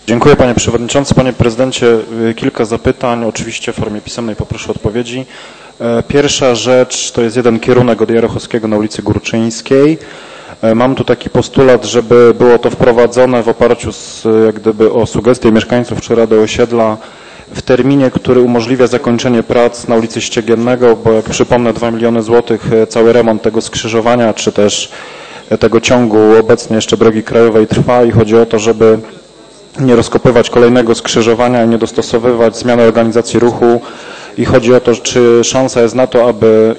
Dziękuję panie przewodniczący. Panie prezydencie, kilka zapytań, oczywiście w formie pisemnej poproszę o odpowiedzi. Pierwsza rzecz to jest jeden kierunek od Jarochowskiego na ulicy Górczyńskiej. Mam tu taki postulat, żeby było to wprowadzone w oparciu jak gdyby o sugestie mieszkańców czy Rady Osiedla w terminie, który umożliwia zakończenie prac na ulicy Ściegiennego, bo jak przypomnę 2 miliony złotych cały remont tego skrzyżowania czy też tego ciągu obecnie jeszcze drogi krajowej trwa i chodzi o to, żeby nie rozkopywać kolejnego skrzyżowania i nie dostosowywać zmiany organizacji ruchu i chodzi o to, czy szansa jest na to, aby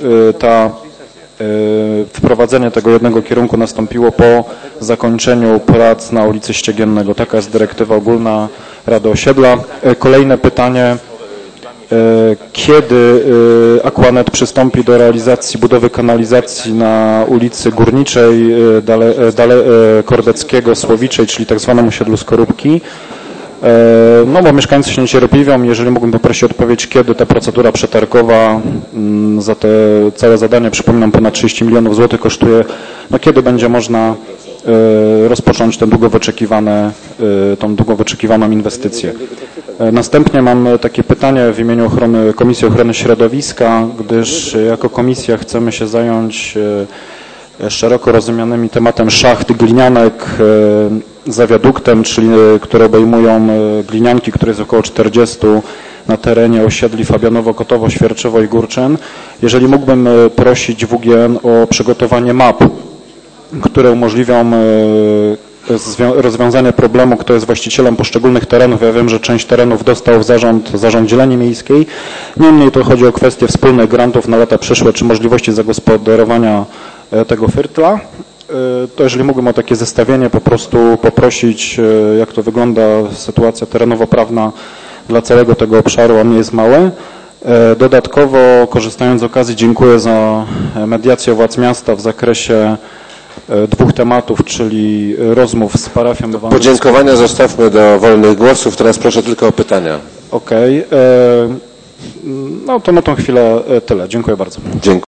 wprowadzenie tego jednego kierunku nastąpiło po zakończeniu prac na ulicy Ściegiennego. Taka jest dyrektywa ogólna Rady Osiedla. Kolejne pytanie. Kiedy Aquanet przystąpi do realizacji budowy kanalizacji na ulicy Górniczej, Kordeckiego, Słowiczej, czyli tak zwanym osiedlu Skorupki? No bo mieszkańcy się niecierpliwią. Jeżeli mógłbym poprosić o odpowiedź, kiedy ta procedura przetargowa za te całe zadanie, przypominam, ponad 30 milionów złotych kosztuje, no kiedy będzie można rozpocząć tą długo wyczekiwaną inwestycję. Następnie mam takie pytanie w imieniu Komisji Ochrony Środowiska, gdyż jako komisja chcemy się zająć szeroko rozumianym tematem szacht glinianek za wiaduktem, czyli które obejmują glinianki, które jest około 40 na terenie osiedli Fabianowo, Kotowo, Świerczewo i Górczyn. Jeżeli mógłbym prosić WGN o przygotowanie map, które umożliwią rozwiązanie problemu, kto jest właścicielem poszczególnych terenów. Ja wiem, że część terenów dostał w zarząd zieleni miejskiej. Niemniej to chodzi o kwestię wspólnych grantów na lata przyszłe, czy możliwości zagospodarowania tego firtla. To jeżeli mógłbym o takie zestawienie po prostu poprosić, jak to wygląda sytuacja terenowo-prawna dla całego tego obszaru, on nie jest mały. Dodatkowo, korzystając z okazji, dziękuję za mediację władz miasta w zakresie 2 tematów, czyli rozmów z parafią. Podziękowania zostawmy do wolnych głosów. Teraz proszę tylko o pytania. Okej. No to na tą chwilę tyle. Dziękuję bardzo. Dziękuję.